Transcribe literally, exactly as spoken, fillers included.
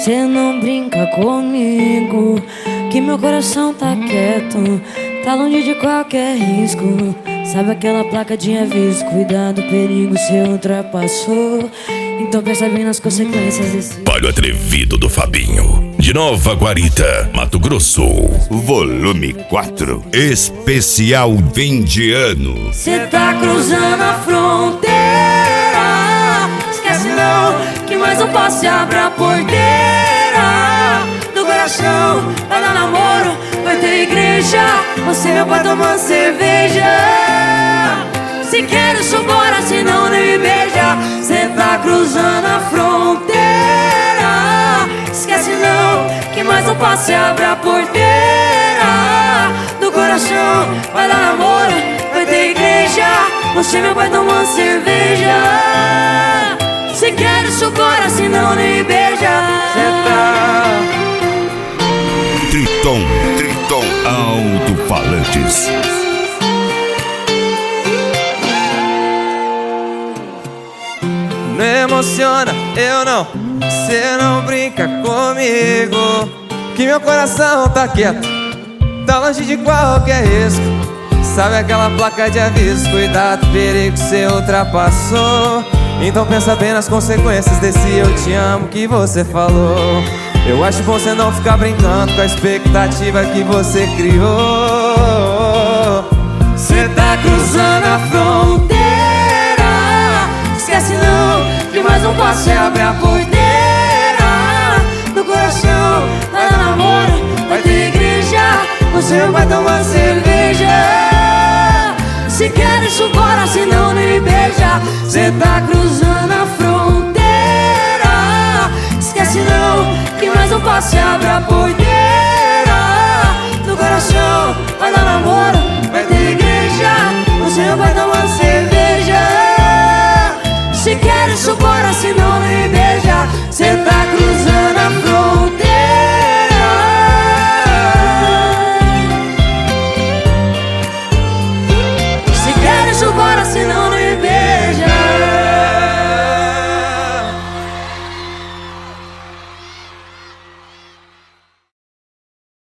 Cê não brinca comigo, que meu coração tá quieto, tá longe de qualquer risco. Sabe aquela placa de aviso, cuidado, perigo, cê ultrapassou. Então pensa bem nas consequências desse... Palho Atrevido do Fabinho, de Nova Guarita, Mato Grosso. Volume quatro, especial fim de ano. Cê tá cruzando a fronteira, esquece não, que mais um passo e abre a porteira do coração. Vai dar namoro, vai ter igreja, você meu pai tomando cerveja. Se quer isso bora, senão nem me beija. Cê tá cruzando a fronteira, esquece não, que mais um passo e abre a porteira do coração. Vai dar namoro, vai ter igreja, você meu pai tomando cerveja. Se quer isso bora, senão nem me beija. Cê tá... Triton, Triton, alto-falantes. Não emociona, eu não, cê não brinca comigo, que meu coração tá quieto, tá longe de qualquer risco. Sabe aquela placa de aviso, cuidado, perigo, cê ultrapassou. Então pensa bem nas consequências desse eu te amo que você falou. Eu acho bom cê não ficar brincando com a expectativa que você criou. Cê tá cruzando a fronteira, esquece não, que mais um passo e abre a porteira do coração. Vai dar namoro, vai ter igreja, você vai tomar cerveja. Se quer isso bora, senão nem me beija. Cê tá cruzando a fronteira, esquece não, que mais um passo e abre a porteira do coração. Vai dar namoro, vai ter igreja, você vai tomar cerveja. Se quer isso bora, senão nem me beija. Cê tá